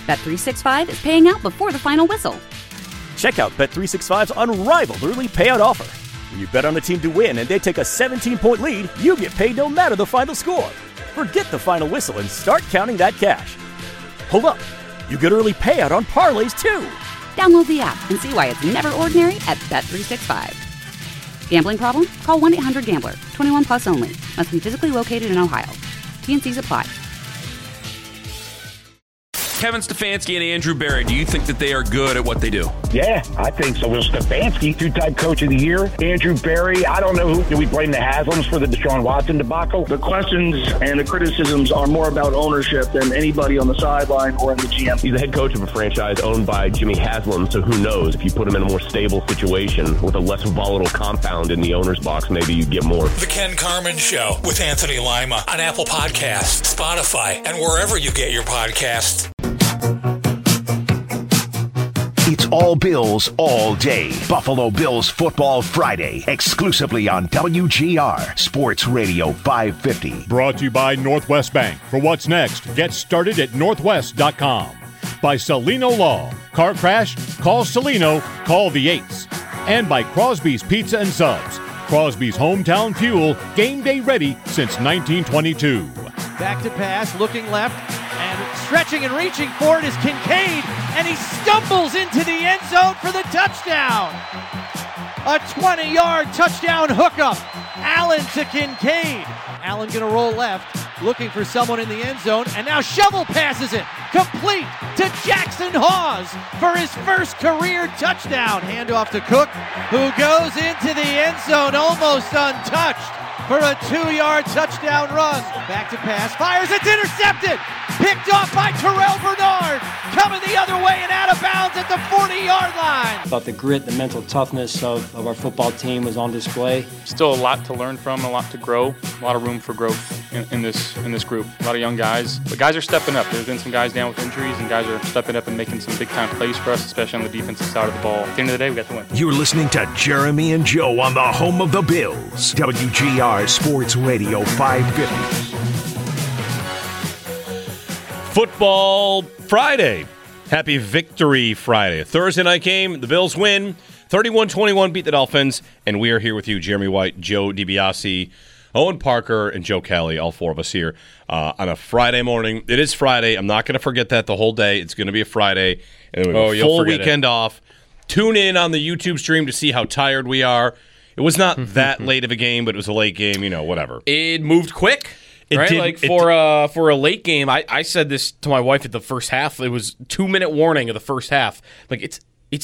Bet365 is paying out before the final whistle. Check out Bet365's unrivaled early payout offer. When you bet on a team to win and they take a 17-point lead, you get paid no matter the final score. Forget the final whistle and start counting that cash. Hold up. You get early payout on parlays, too. Download the app and see why it's never ordinary at Bet365. Gambling problem? Call 1-800-GAMBLER. 21 plus only. Must be physically located in Ohio. T&Cs apply. Kevin Stefanski and Andrew Berry, do you think that they are good at what they do? Yeah, I think so. Well, Stefanski, two-time coach of the year. Andrew Berry, I don't know who. Do we blame the Haslams for the Deshaun Watson debacle? The questions and the criticisms are more about ownership than anybody on the sideline or in the GM. He's the head coach of a franchise owned by Jimmy Haslam, so who knows? If you put him in a more stable situation with a less volatile compound in the owner's box, maybe you get more. The Ken Carman Show with Anthony Lima on Apple Podcasts, Spotify, and wherever you get your podcasts. It's all Bills all day. Buffalo Bills Football Friday, exclusively on WGR Sports Radio 550. Brought to you by Northwest Bank. For what's next, get started at northwest.com. By Celino Law. Car crash? Call Celino. Call the 8s. And by Crosby's Pizza and Subs. Crosby's hometown fuel, game day ready since 1922. Back to pass, looking left, and stretching and reaching for it is Kincaid, and he stumbles into the end zone for the touchdown. A 20-yard touchdown hookup. Allen to Kincaid. Allen going to roll left, looking for someone in the end zone, and now Shovel passes it, complete to Jackson Hawes for his first career touchdown. Handoff to Cook, who goes into the end zone almost untouched for a 2-yard touchdown run. Back to pass, fires, it's intercepted! Picked off by Terrell Bernard, coming the other way and out of bounds at the 40-yard line. I thought the grit, the mental toughness of our football team was on display. Still a lot to learn from, a lot to grow, a lot of room for growth in this group. A lot of young guys, but guys are stepping up. There's been some guys down with injuries, and guys are stepping up and making some big-time plays for us, especially on the defensive side of the ball. At the end of the day, we got to win. You're listening to Jeremy and Joe on the home of the Bills. WGR Sports Radio 550. Football Friday. Happy Victory Friday. Thursday night game, the Bills win. 31-21 beat the Dolphins, and we are here with you, Jeremy White, Joe DiBiase, Owen Parker, and Joe Kelly, all four of us here on a Friday morning. It is Friday. I'm not going to forget that the whole day. It's going to be a Friday, and we have a full weekend off. Tune in on the YouTube stream to see how tired we are. It was not that late of a game, but it was a late game, whatever. It moved quick. Right? For a late game, I said this to my wife at the first half. It was 2-minute warning of the first half. Like it's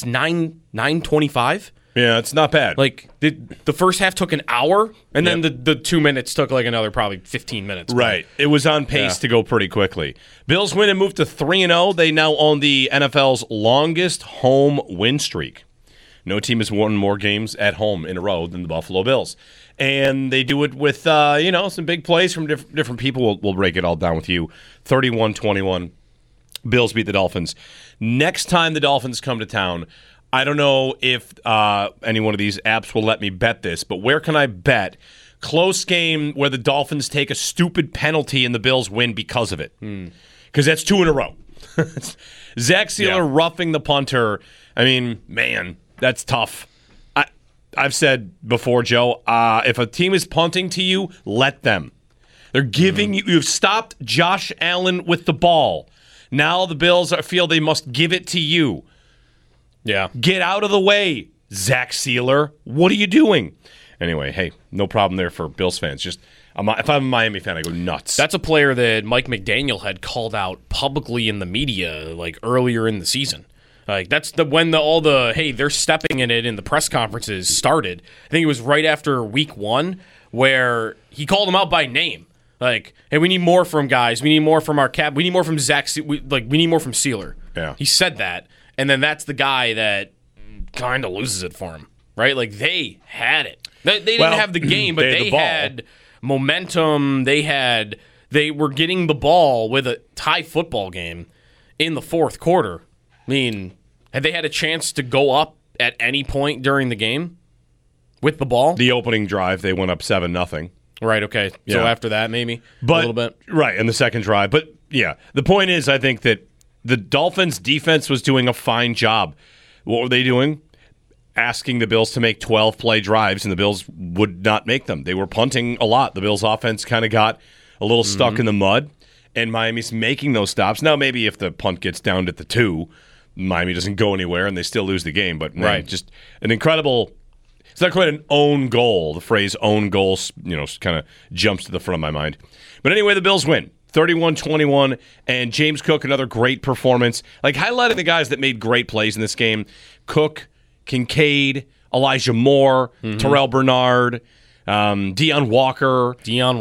9:25. Yeah, it's not bad. Like the first half took an hour, and then the 2 minutes took like another probably 15 minutes. Right. It was on pace to go pretty quickly. Bills win and move to 3-0. They now own the NFL's longest home win streak. No team has won more games at home in a row than the Buffalo Bills. And they do it with, some big plays from different people. We'll break it all down with you. 31-21. Bills beat the Dolphins. Next time the Dolphins come to town, I don't know if any one of these apps will let me bet this, but where can I bet close game where the Dolphins take a stupid penalty and the Bills win because of it? Because that's 2 in a row. Zach Sealer roughing the punter. I mean, man, that's tough. I've said before, Joe, if a team is punting to you, let them. They're giving you've stopped Josh Allen with the ball. Now the Bills feel they must give it to you. Yeah. Get out of the way, Zach Sealer. What are you doing? Anyway, hey, no problem there for Bills fans. Just if I'm a Miami fan, I go nuts. That's a player that Mike McDaniel had called out publicly in the media like earlier in the season. Like that's when all the they're stepping in it in the press conferences started. I think it was right after week 1 where he called him out by name. Like, hey, we need more from guys. We need more from our cap. We need more from Zach. We need more from Sealer. Yeah. He said that, and then that's the guy that kind of loses it for him, right? Like they had it. They didn't have the game, but they had momentum. They were getting the ball with a tie football game in the fourth quarter. I mean, had they had a chance to go up at any point during the game with the ball? The opening drive, they went up 7-0. Right, okay. So after that, maybe a little bit. Right, in the second drive. But, yeah, the point is, I think that The Dolphins' defense was doing a fine job. What were they doing? Asking the Bills to make 12-play drives, and the Bills would not make them. They were punting a lot. The Bills' offense kind of got a little stuck in the mud, and Miami's making those stops. Now, maybe if the punt gets down to the 2, Miami doesn't go anywhere, and they still lose the game. But, man, just an incredible – it's not quite an own goal. The phrase own goal, kind of jumps to the front of my mind. But anyway, the Bills win. 31-21, and James Cook, another great performance. Like, highlighting the guys that made great plays in this game. Cook, Kincaid, Elijah Moore, Terrell Bernard, Deion Walker. Deion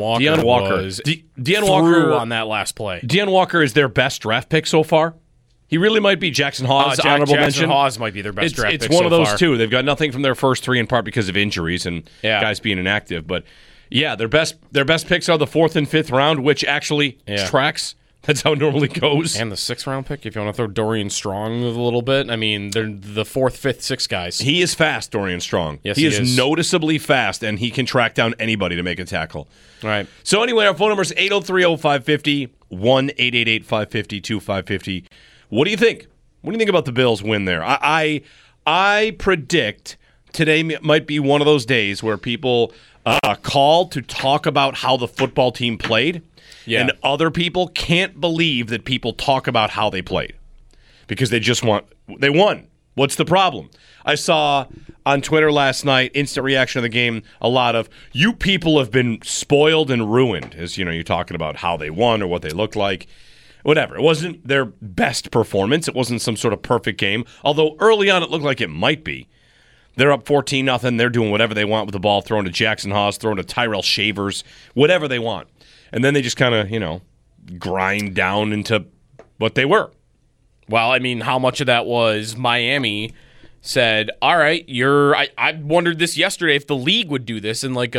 Walker on that last play. Deion Walker is their best draft pick so far. He really might be. Jackson Hawes, honorable mention. Jackson Hawes might be their best draft pick so far. It's one of those two. They've got nothing from their first 3 in part because of injuries and guys being inactive, but yeah, their best picks are the 4th and 5th round, which actually tracks. That's how it normally goes. And the 6th round pick, if you want to throw Dorian Strong a little bit. I mean, they're the 4th, 5th, 6th guys. He is fast, Dorian Strong. Yes, he is noticeably fast, and he can track down anybody to make a tackle. All right. So anyway, our phone number is 803-0550, 1-888-550-2550. What do you think? What do you think about the Bills' win there? I predict today might be one of those days where people call to talk about how the football team played, and other people can't believe that people talk about how they played because they won. What's the problem? I saw on Twitter last night, instant reaction of the game, a lot of, you people have been spoiled and ruined, as you're talking about how they won or what they looked like. Whatever. It wasn't their best performance. It wasn't some sort of perfect game, although early on it looked like it might be. They're up 14-0. They're doing whatever they want with the ball, throwing to Jackson Hawes, throwing to Tyrell Shavers, whatever they want. And then they just kind of, grind down into what they were. Well, I mean, how much of that was Miami said, all right, I wondered this yesterday if the league would do this in like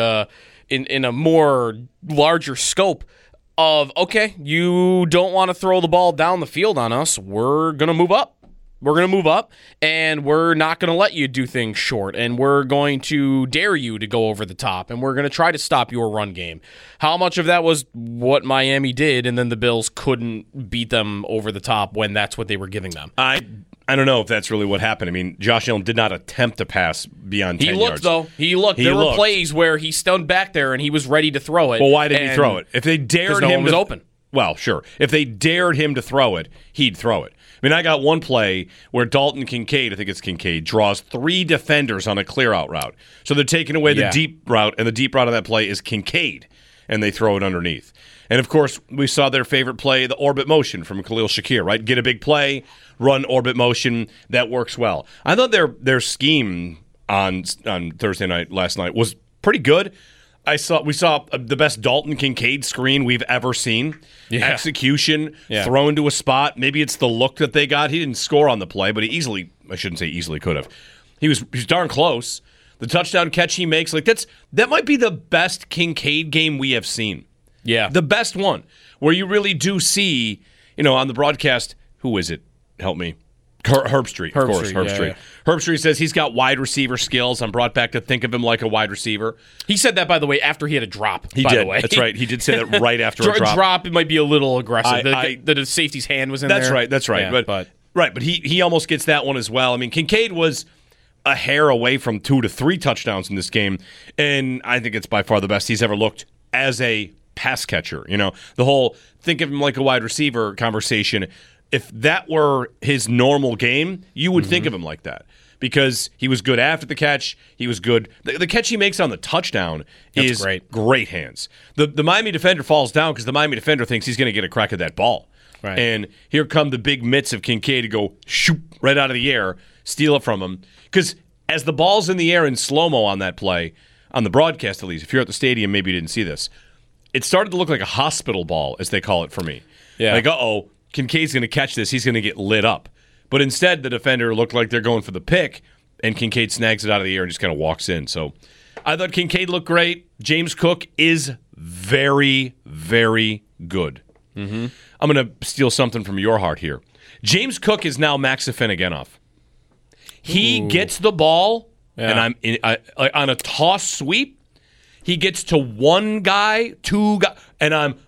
in a more larger scope of, okay, you don't want to throw the ball down the field on us. We're going to move up. We're going to move up, and we're not going to let you do things short, and we're going to dare you to go over the top, and we're going to try to stop your run game. How much of that was what Miami did, and then the Bills couldn't beat them over the top when that's what they were giving them? I don't know if that's really what happened. I mean, Josh Allen did not attempt to pass beyond 10 yards. He looked, though. He looked. There were plays where he stood back there, and he was ready to throw it. Well, why did he throw it? If they dared him, no one was open. Well, sure. If they dared him to throw it, he'd throw it. I mean, I got one play where Dalton Kincaid, I think it's Kincaid, draws 3 defenders on a clear-out route. So they're taking away the deep route, and the deep route on that play is Kincaid, and they throw it underneath. And, of course, we saw their favorite play, the orbit motion from Khalil Shakir, right? Get a big play, run orbit motion. That works well. I thought their scheme on Thursday night, last night, was pretty good. We saw the best Dalton Kincaid screen we've ever seen. Yeah. Execution, thrown to a spot. Maybe it's the look that they got. He didn't score on the play, but I shouldn't say easily could have. He was darn close. The touchdown catch he makes, that might be the best Kincaid game we have seen. Yeah. The best one, where you really do see, on the broadcast, who is it? Help me. Herbstreit, of course. Herbstreit. Yeah. Herbstreit says he's got wide receiver skills. I'm brought back to think of him like a wide receiver. He said that, by the way, after he had a drop. He by did. The way. That's right. He did say that right after a drop. Drop, it might be a little aggressive. The safety's hand was in there. That's right. Yeah, but he almost gets that one as well. I mean, Kincaid was a hair away from 2 to 3 touchdowns in this game, and I think it's by far the best he's ever looked as a pass catcher. The whole think of him like a wide receiver conversation. If that were his normal game, you would think of him like that because he was good after the catch. He was good. The catch he makes on the touchdown is great hands. The Miami defender falls down because the Miami defender thinks he's going to get a crack at that ball. Right. And here come the big mitts of Kincaid to go shoot right out of the air, steal it from him. Because as the ball's in the air in slow-mo on that play, on the broadcast at least, if you're at the stadium, maybe you didn't see this, it started to look like a hospital ball, as they call it for me. Yeah. Like, Kincaid's going to catch this. He's going to get lit up. But instead, the defender looked like they're going for the pick, and Kincaid snags it out of the air and just kind of walks in. So I thought Kincaid looked great. James Cook is very, very good. Mm-hmm. I'm going to steal something from your heart here. James Cook is now Max Afinogenov. He gets the ball, and on a toss sweep, he gets to one guy, 2 guys, and I'm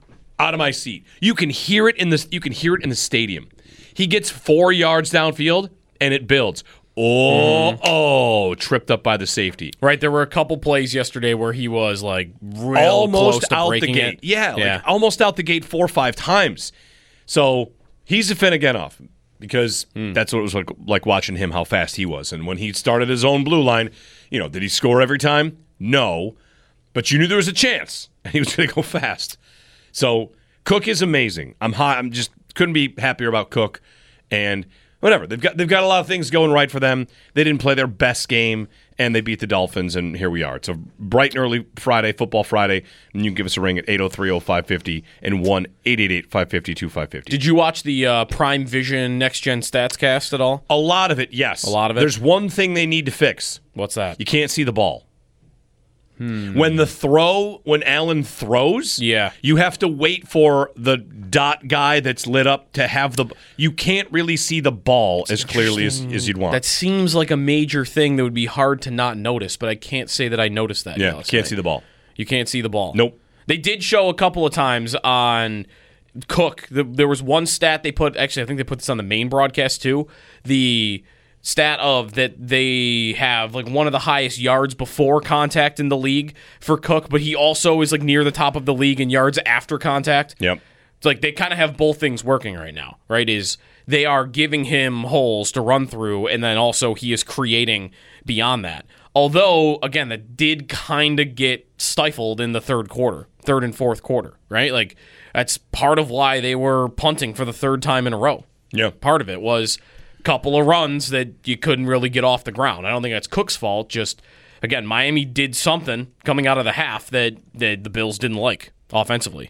out of my seat. You can hear it in the stadium. He gets 4 yards downfield, and it builds. Tripped up by the safety. Right, there were a couple plays yesterday where he was like real almost close to out breaking the gate. it. Yeah, like almost out the gate 4 or 5 times. So he's a Finnegan-off because that's what it was like watching him, how fast he was. And when he started his own blue line, did he score every time? No, but you knew there was a chance, and he was going to go fast. So Cook is amazing. I'm just couldn't be happier about Cook, and whatever. They've got a lot of things going right for them. They didn't play their best game, and they beat the Dolphins, and here we are. It's a bright and early Friday, Football Friday, and you can give us a ring at 803-0550 and 1-888-550-2550. Did you watch the Prime Vision Next Gen Stats cast at all? A lot of it, yes. A lot of it? There's one thing they need to fix. What's that? You can't see the ball. When Allen throws, you have to wait for the dot guy that's lit up to have you can't really see the ball as clearly as you'd want. That seems like a major thing that would be hard to not notice, but I can't say that I noticed that. Yeah, can't see the ball. You can't see the ball. Nope. They did show a couple of times on Cook. There was one stat they put, actually I think they put this on the main broadcast too, the stat of that they have like one of the highest yards before contact in the league for Cook, but he also is like near the top of the league in yards after contact. Yep. It's like they kind of have both things working right now, right? Is they are giving him holes to run through, and then also he is creating beyond that. Although, again, that did kind of get stifled in the third and fourth quarter, right? Like that's part of why they were punting for the third time in a row. Yeah. Part of it was couple of runs that you couldn't really get off the ground. I don't think that's Cook's fault. Just, again, Miami did something coming out of the half that the Bills didn't like offensively.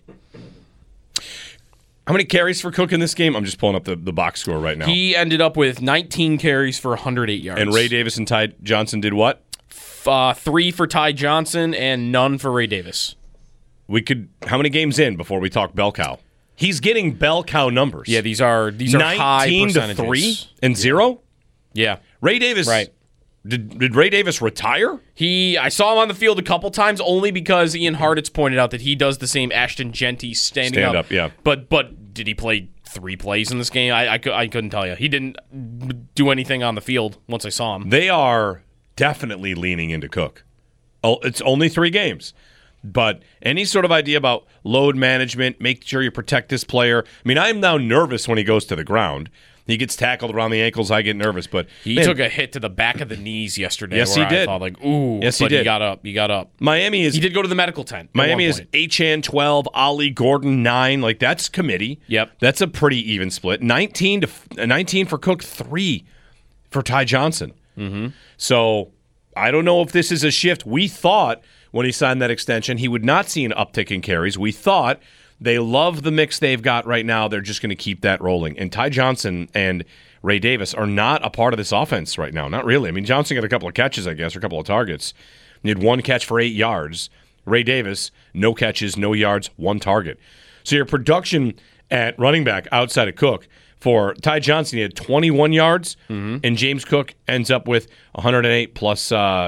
How many carries for Cook in this game? I'm just pulling up the box score right now. He ended up with 19 carries for 108 yards. And Ray Davis and Ty Johnson did what? 3 for Ty Johnson and none for Ray Davis. How many games in before we talk bell cow? He's getting bell cow numbers. Yeah, these are high percentages. 19 to 3 and 0? Yeah. Ray Davis. Right. Did Ray Davis retire? I saw him on the field a couple times only because Ian Hartitz pointed out that he does the same Ashton Genty stand up. Yeah. But did he play 3 plays in this game? I couldn't tell you. He didn't do anything on the field once I saw him. They are definitely leaning into Cook. It's only 3 games. But any sort of idea about load management, make sure you protect this player. I mean, I'm now nervous when he goes to the ground. He gets tackled around the ankles. I get nervous, but he took a hit to the back of the knees yesterday. Yes, he did. I thought like, ooh, yes, but he did. He got up. He did go to the medical tent. Miami is Achane 12, Ali Gordon 9. Like that's committee. Yep, that's a pretty even split. 19 for Cook, 3 for Ty Johnson. Mm-hmm. So I don't know if this is a shift. We thought when he signed that extension, he would not see an uptick in carries. We thought they love the mix they've got right now. They're just going to keep that rolling. And Ty Johnson and Ray Davis are not a part of this offense right now. Not really. I mean, Johnson got a couple of catches, I guess, or a couple of targets. He had 1 catch for 8 yards. Ray Davis, no catches, no yards, 1 target. So your production at running back outside of Cook, for Ty Johnson, he had 21 yards, and James Cook ends up with 108 plus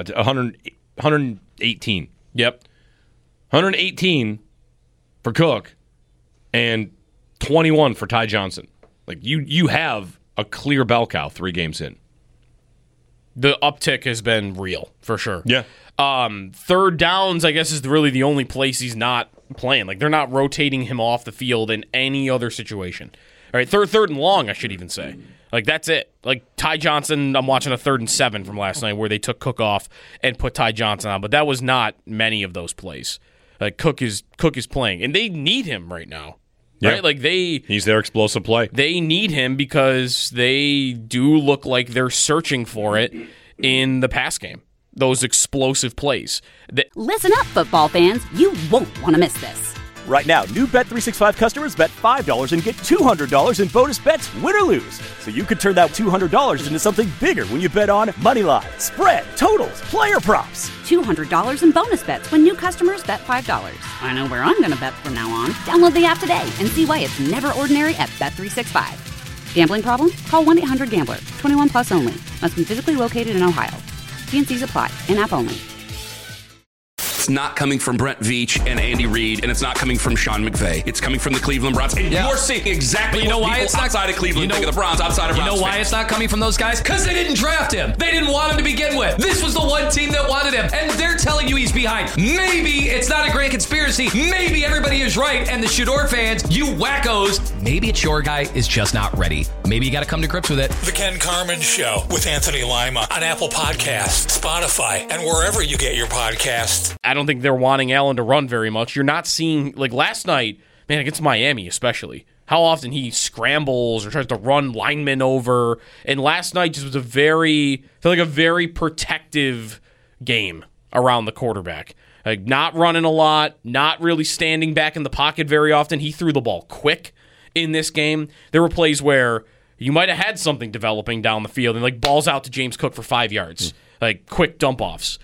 118. Yep. 118 for Cook and 21 for Ty Johnson. Like you have a clear bell cow 3 games in. The uptick has been real, for sure. Yeah. Third downs, I guess, is really the only place he's not playing. Like, they're not rotating him off the field in any other situation. All right, third and long, I should even say. Like, that's it. Like, Ty Johnson, I'm watching a 3rd and 7 from last night where they took Cook off and put Ty Johnson on, but that was not many of those plays. Like, Cook is playing, and they need him right now. Right? Yeah. Like he's their explosive play. They need him because they do look like they're searching for it in the pass game. Those explosive plays. Listen up, football fans. You won't want to miss this. Right now, new Bet365 customers bet $5 and get $200 in bonus bets, win or lose. So you could turn that $200 into something bigger when you bet on moneyline, spread, totals, player props. $200 in bonus bets when new customers bet $5. I know where I'm going to bet from now on. Download the app today and see why it's never ordinary at Bet365. Gambling problem? Call 1-800-GAMBLER. 21 plus only. Must be physically located in Ohio. T&Cs apply. In-app only. it's not coming from Brent Veach and Andy Reid, and it's not coming from Sean McVay. It's coming from the Cleveland Browns. And you're seeing exactly what people outside of Cleveland think of the Browns, outside of Browns. You know why it's not coming from those guys? Because they didn't draft him. They didn't want him to begin with. This was the one team that wanted him, and they're telling you he's behind. Maybe it's not a grand conspiracy. Maybe everybody is right, and the Shador fans, you wackos, maybe it's your guy is just not ready. Maybe you got to come to grips with it. The Ken Carman Show with Anthony Lima on Apple Podcasts, Spotify, and wherever you get your podcasts. I don't think they're wanting Allen to run very much. You're not seeing, like last night, man, against Miami especially, how often he scrambles or tries to run linemen over. And last night just was a very protective game around the quarterback. Like not running a lot, not really standing back in the pocket very often. He threw the ball quick in this game. There were plays where you might have had something developing down the field and like balls out to James Cook for 5 yards, like quick dump offs.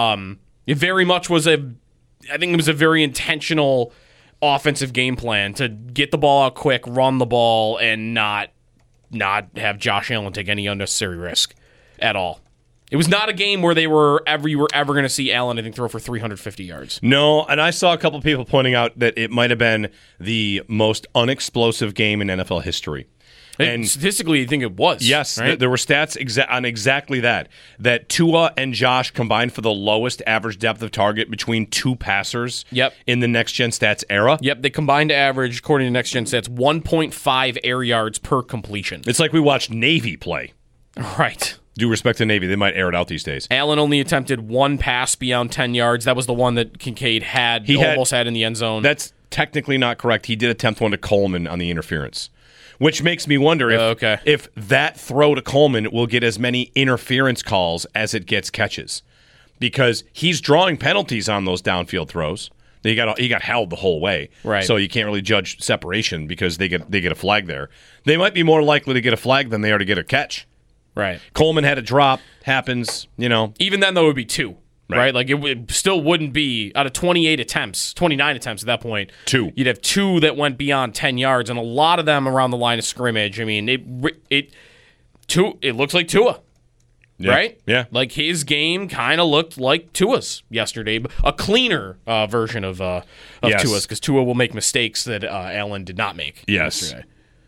It very much was I think it was a very intentional offensive game plan to get the ball out quick, run the ball, and not have Josh Allen take any unnecessary risk at all. It was not a game where you were ever going to see Allen, I think, throw for 350 yards. No, and I saw a couple people pointing out that it might have been the most unexplosive game in NFL history. And statistically, I think it was. Yes, right? There were stats on exactly that. That Tua and Josh combined for the lowest average depth of target between two passers in the Next Gen Stats era. Yep, they combined to average, according to Next Gen Stats, 1.5 air yards per completion. It's like we watched Navy play. Right. Due respect to Navy, they might air it out these days. Allen only attempted one pass beyond 10 yards. That was the one that Kincaid almost had in the end zone. That's technically not correct. He did attempt one to Coleman on the interference. Which makes me wonder if that throw to Coleman will get as many interference calls as it gets catches. Because he's drawing penalties on those downfield throws. He got held the whole way. Right. So you can't really judge separation because they get a flag there. They might be more likely to get a flag than they are to get a catch. Right. Coleman had a drop. Happens, Even then, though, it would be 2. Right? Like, it still wouldn't be, out of 29 attempts at that point, 2. You'd have 2 that went beyond 10 yards, and a lot of them around the line of scrimmage. I mean, it looks like Tua, right? Yeah. Like, his game kind of looked like Tua's yesterday. A cleaner version of Tua's, because Tua will make mistakes that Allen did not make yesterday.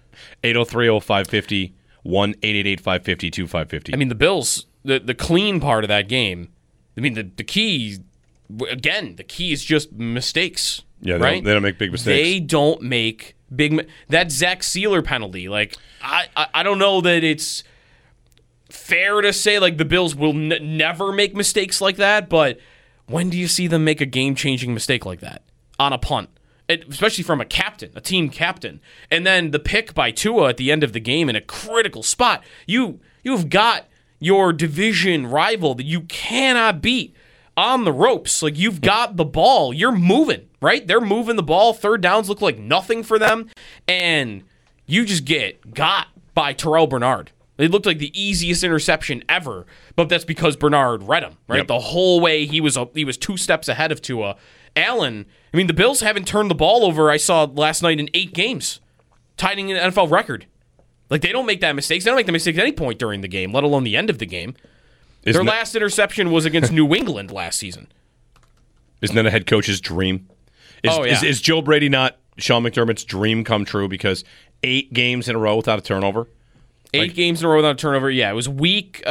803-0550, 1-888-550-2550. I mean, the Bills, the clean part of that game, I mean, the key, again, the key is just mistakes. Yeah, right? They don't make big mistakes. They don't make that Zach Sealer penalty, like, I don't know that it's fair to say, like, the Bills will never make mistakes like that, but when do you see them make a game-changing mistake like that on a punt? Especially from a team captain. And then the pick by Tua at the end of the game in a critical spot. You've got your division rival that you cannot beat on the ropes. Like, you've got the ball. You're moving, right? They're moving the ball. Third downs look like nothing for them. And you just got by Terrell Bernard. It looked like the easiest interception ever, but that's because Bernard read him, right? Yep. The whole way he was 2 steps ahead of Tua. Allen, I mean, the Bills haven't turned the ball over, I saw last night, in 8 games, tying an NFL record. Like, they don't make that mistake. They don't make the mistake at any point during the game, let alone the end of the game. Their last interception was against New England last season. Isn't that a head coach's dream? Is Joe Brady not Sean McDermott's dream come true because 8 games in a row without a turnover? 8 games in a row without a turnover. Yeah, it was week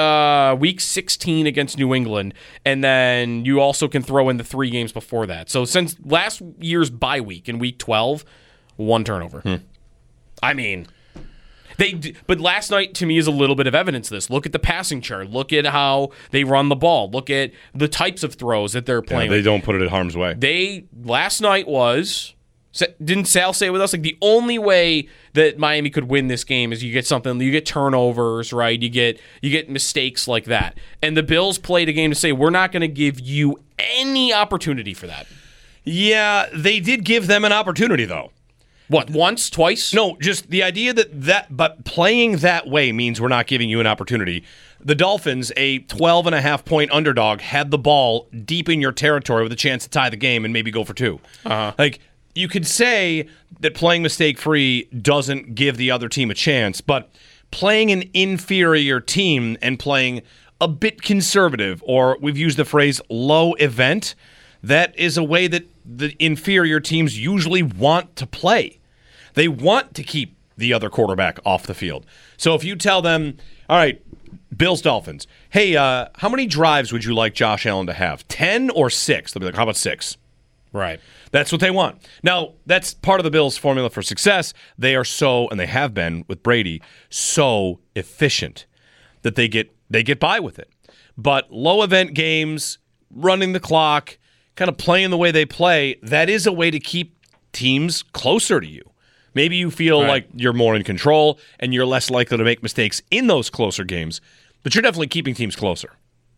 16 against New England, and then you also can throw in the 3 games before that. So since last year's bye week in week 12, 1 turnover. I mean, but last night to me is a little bit of evidence of this. Look at the passing chart. Look at how they run the ball. Look at the types of throws that they're playing. They don't put it at harm's way. Last night was. Didn't Sal say with us, like, the only way that Miami could win this game is you get turnovers, right? You get mistakes like that. And the Bills played a game to say, we're not going to give you any opportunity for that. Yeah, they did give them an opportunity, though. What, once, twice? No, just the idea but playing that way means we're not giving you an opportunity. The Dolphins, a 12.5-point underdog, had the ball deep in your territory with a chance to tie the game and maybe go for 2. Like, you could say that playing mistake-free doesn't give the other team a chance, but playing an inferior team and playing a bit conservative, or we've used the phrase low event, that is a way that the inferior teams usually want to play. They want to keep the other quarterback off the field. So if you tell them, all right, Bills, Dolphins, hey, how many drives would you like Josh Allen to have? 10 or 6? They'll be like, how about 6? Right. That's what they want. Now, that's part of the Bills' formula for success. They are so, and they have been with Brady, so efficient that they get by with it. But low-event games, running the clock, kind of playing the way they play, that is a way to keep teams closer to you. Maybe you feel like you're more in control and you're less likely to make mistakes in those closer games, but you're definitely keeping teams closer.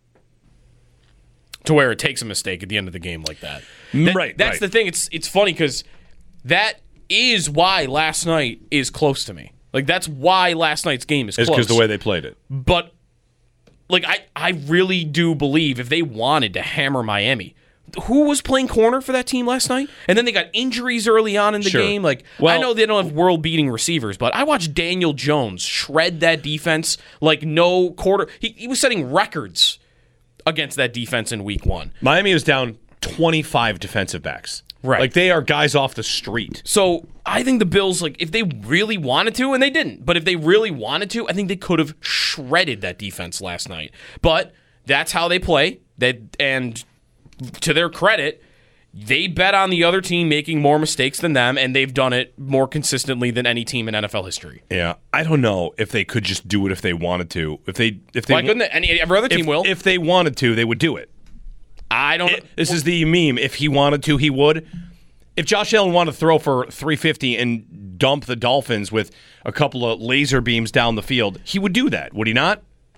To where it takes a mistake at the end of the game like that. That's the thing. It's funny because that is why last night is close to me. Like, that's why last night's game is close. It's because the way they played it. But, like, I really do believe if they wanted to hammer Miami, who was playing corner for that team last night? And then they got injuries early on in the game. Like, I know they don't have world-beating receivers, but I watched Daniel Jones shred that defense like no quarter. He was setting records against that defense in week 1. Miami is down 25 defensive backs. Right. Like, they are guys off the street. So I think the Bills, like, if they really wanted to, and they didn't, but if they really wanted to, I think they could have shredded that defense last night. But that's how they play. And to their credit, they bet on the other team making more mistakes than them, and they've done it more consistently than any team in NFL history. Yeah, I don't know if they could just do it if they wanted to. Every other team will. If they wanted to, they would do it. I don't. This is the meme. If he wanted to, he would. If Josh Allen wanted to throw for 350 and dump the Dolphins with a couple of laser beams down the field, he would do that, would he not?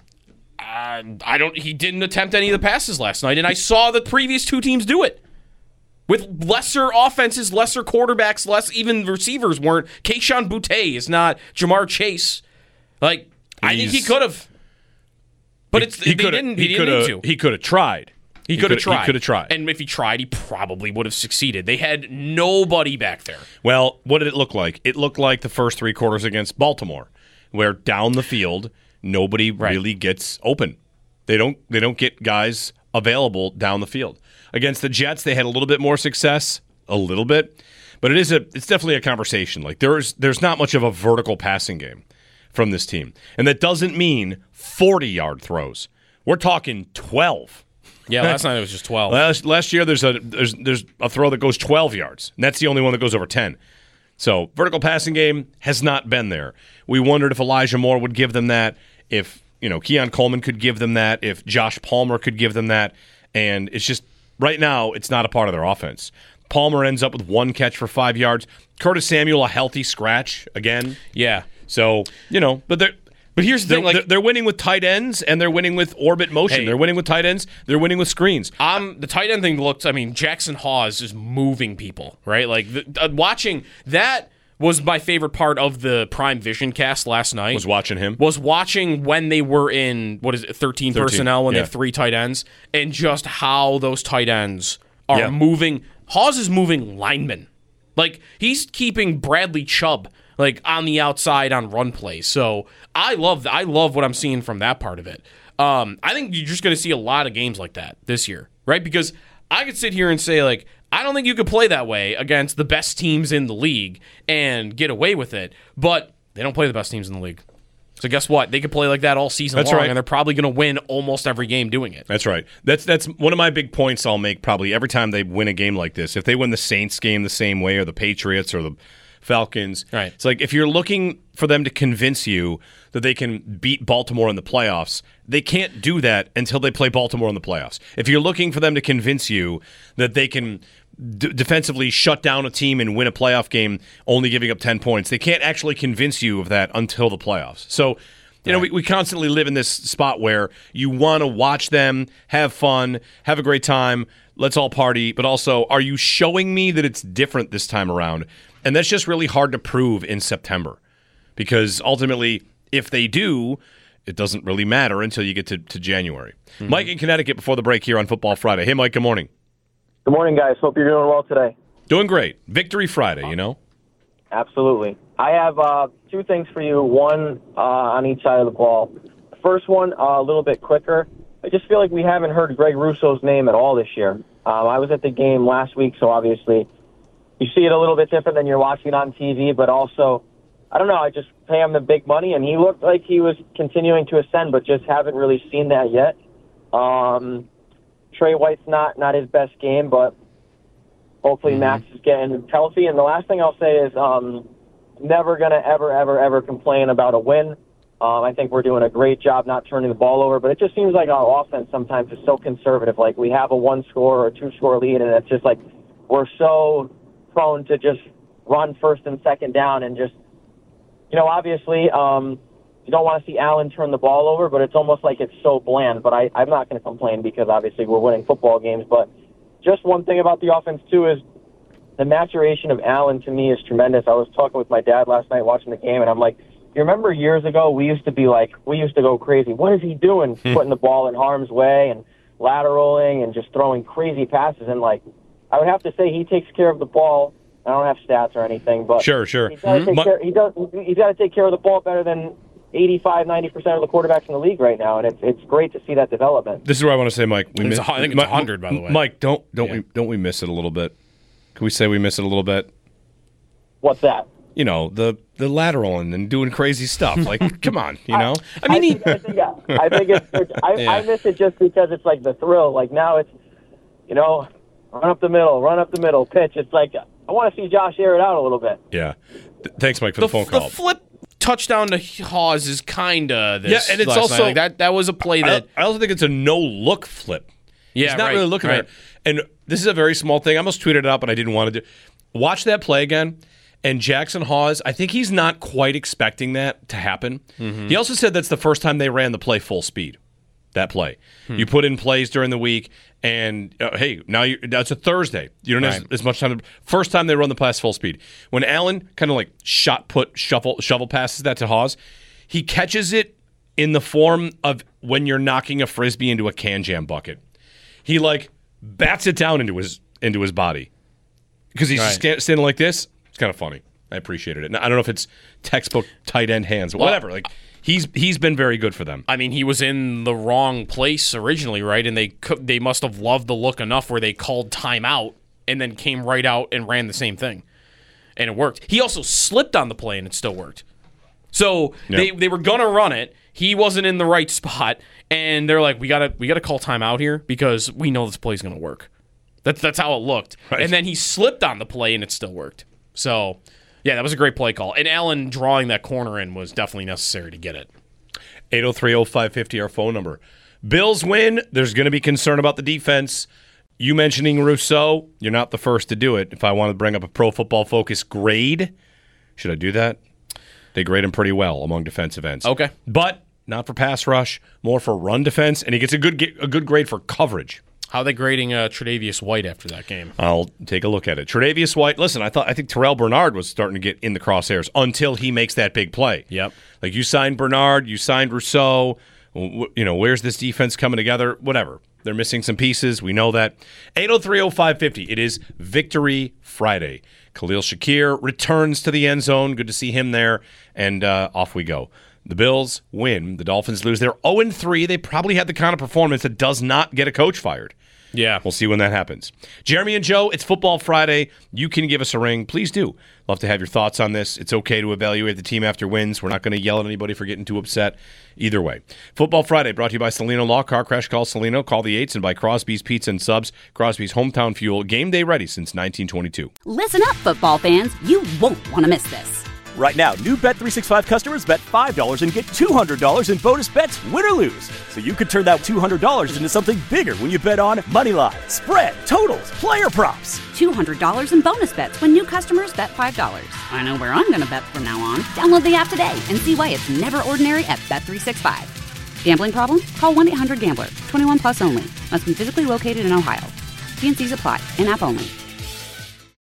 He didn't attempt any of the passes last night, and I saw the previous two teams do it. With lesser offenses, lesser quarterbacks, less even receivers weren't. Keyshawn Boutte is not Jamar Chase. Like, I think he could have. But he didn't need to. He could have tried. He could have tried. He could have tried. And if he tried, he probably would have succeeded. They had nobody back there. Well, what did it look like? It looked like the first 3 quarters against Baltimore, where down the field, nobody really gets open. They don't get guys available down the field. Against the Jets, they had a little bit more success, a little bit, but it's definitely a conversation. Like, there's not much of a vertical passing game from this team, and that doesn't mean 40-yard throws. We're talking 12. Yeah, last night it was just 12. Last year there's a throw that goes 12 yards, and that's the only one that goes over 10. So vertical passing game has not been there. We wondered if Elijah Moore would give them that, if Keon Coleman could give them that, if Josh Palmer could give them that, and it's just right now it's not a part of their offense. Palmer ends up with 1 catch for 5 yards. Curtis Samuel, a healthy scratch again. Yeah. So, but here's the thing: they're winning with tight ends, and they're winning with orbit motion. They're winning with tight ends. They're winning with screens. The tight end thing looks. I mean, Jackson Hawes is moving people, right? Like watching that was my favorite part of the Prime Vision cast last night. Was watching him. Was watching when they were in 13 personnel when they have 3 tight ends, and just how those tight ends are moving. Hawes is moving linemen. Like, he's keeping Bradley Chubb on the outside on run plays. So I love what I'm seeing from that part of it. I think you're just going to see a lot of games like that this year, right? Because I could sit here and say, I don't think you could play that way against the best teams in the league and get away with it. But they don't play the best teams in the league. So guess what? They could play like that all season long, and they're probably going to win almost every game doing it. That's right. That's one of my big points I'll make probably every time they win a game like this. If they win the Saints game the same way, or the Patriots, or the Falcons, right. It's like if you're looking for them to convince you that they can beat Baltimore in the playoffs, they can't do that until they play Baltimore in the playoffs. If you're looking for them to convince you that they can defensively shut down a team and win a playoff game only giving up 10 points, they can't actually convince you of that until the playoffs. So, we constantly live in this spot where you want to watch them, have fun, have a great time, let's all party, but also, are you showing me that it's different this time around? And that's just really hard to prove in September, because ultimately, if they do, it doesn't really matter until you get to January. Mm-hmm. Mike in Connecticut before the break here on Football Friday. Hey, Mike, good morning. Good morning, guys. Hope you're doing well today. Doing great. Victory Friday, Absolutely. I have 2 things for you, one on each side of the ball. The first one, a little bit quicker. I just feel like we haven't heard Greg Russo's name at all this year. I was at the game last week, so obviously you see it a little bit different than you're watching on TV, but also, I don't know, I just pay him the big money, and he looked like he was continuing to ascend, but just haven't really seen that yet. Trey White's not his best game, but hopefully Max is getting healthy. And the last thing I'll say is never going to ever complain about a win. I think we're doing a great job not turning the ball over, but it just seems like our offense sometimes is so conservative. Like, we have a 1-score or 2-score lead, and it's just like we're so prone to just run first and second down and just, obviously you don't want to see Allen turn the ball over, but it's almost like it's so bland. But I'm not going to complain because obviously we're winning football games. But just one thing about the offense, too, is the maturation of Allen to me is tremendous. I was talking with my dad last night watching the game, and I'm like, you remember years ago, we used to go crazy. What is he doing? Putting the ball in harm's way and lateraling and just throwing crazy passes. And, I would have to say he takes care of the ball. I don't have stats or anything, but sure. He's got to take care of the ball better than 85-90% of the quarterbacks in the league right now, and it's great to see that development. This is what I want to say, Mike. I think it's 100, by the way. Mike, don't we miss it a little bit? Can we say we miss it a little bit? What's that? The lateraling and doing crazy stuff. Like, come on, I think I miss it just because it's like the thrill. Like, now it's, run up the middle, pitch. It's like, I want to see Josh air it out a little bit. Yeah. Thanks, Mike, for the phone call. The flip touchdown to Hawes is kind of this. Yeah, and it's also that was a play that I also think it's a no-look flip. Yeah, he's not really looking at it. And this is a very small thing. I almost tweeted it out, but I didn't want to do. Watch that play again. And Jackson Hawes, I think he's not quite expecting that to happen. Mm-hmm. He also said that's the first time they ran the play full speed. That play. You put in plays during the week, and hey, now that's a Thursday. You don't have as much time. First time they run the pass full speed. When Allen kind of like shovel passes that to Hawes, he catches it in the form of when you're knocking a Frisbee into a Can Jam bucket. He bats it down into his body because he's just standing like this. It's kind of funny. I appreciated it. Now, I don't know if it's textbook tight end hands, but whatever. He's been very good for them. I mean, he was in the wrong place originally, right? And they must have loved the look enough where they called timeout and then came right out and ran the same thing, and it worked. He also slipped on the play and it still worked. So they were gonna run it. He wasn't in the right spot, and they're like, we gotta call timeout here because we know this play's gonna work. That's how it looked. Right. And then he slipped on the play and it still worked. So, yeah, that was a great play call. And Allen drawing that corner in was definitely necessary to get it. 803-0550, our phone number. Bills win. There's going to be concern about the defense. You mentioning Rousseau, you're not the first to do it. If I want to bring up a Pro Football Focus grade, should I do that? They grade him pretty well among defensive ends. Okay. But not for pass rush, more for run defense, and he gets a good grade for coverage. How are they grading Tre'Davious White after that game? I'll take a look at it. Tre'Davious White, listen, I think Terrell Bernard was starting to get in the crosshairs until he makes that big play. Yep. Like, you signed Bernard, you signed Rousseau. Where's this defense coming together? Whatever. They're missing some pieces. We know that. 803-0550. It is Victory Friday. Khalil Shakir returns to the end zone. Good to see him there. And off we go. The Bills win. The Dolphins lose. They're 0-3. They probably had the kind of performance that does not get a coach fired. Yeah. We'll see when that happens. Jeremy and Joe, it's Football Friday. You can give us a ring. Please do. Love to have your thoughts on this. It's okay to evaluate the team after wins. We're not going to yell at anybody for getting too upset. Either way. Football Friday brought to you by Celino Law. Car crash, call Celino. Call the 8s. And by Crosby's Pizza and Subs. Crosby's Hometown Fuel. Game day ready since 1922. Listen up, football fans. You won't want to miss this. Right now, new Bet365 customers bet $5 and get $200 in bonus bets, win or lose. So you could turn that $200 into something bigger when you bet on moneyline, spread, totals, player props. $200 in bonus bets when new customers bet $5. I know where I'm going to bet from now on. Download the app today and see why it's never ordinary at Bet365. Gambling problem? Call 1-800-GAMBLER. 21 plus only. Must be physically located in Ohio. T&Cs apply. In-app only.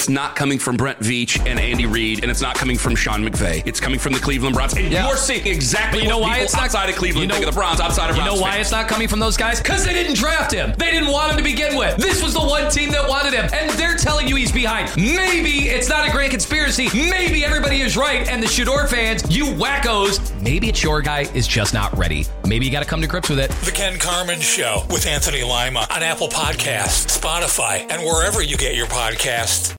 it's not coming from Brent Veach and Andy Reid, and it's not coming from Sean McVay. It's coming from the Cleveland Browns. And you're seeing exactly what people outside of Cleveland think of the Browns, outside of Browns You know why fans. it's not coming from those guys? Because they didn't draft him. They didn't want him to begin with. This was the one team that wanted him, and they're telling you he's behind. Maybe it's not a grand conspiracy. Maybe everybody is right, and the Shador fans, you wackos, maybe it's your guy is just not ready. Maybe you got to come to grips with it. The Ken Carman Show with Anthony Lima on Apple Podcasts, Spotify, and wherever you get your podcasts.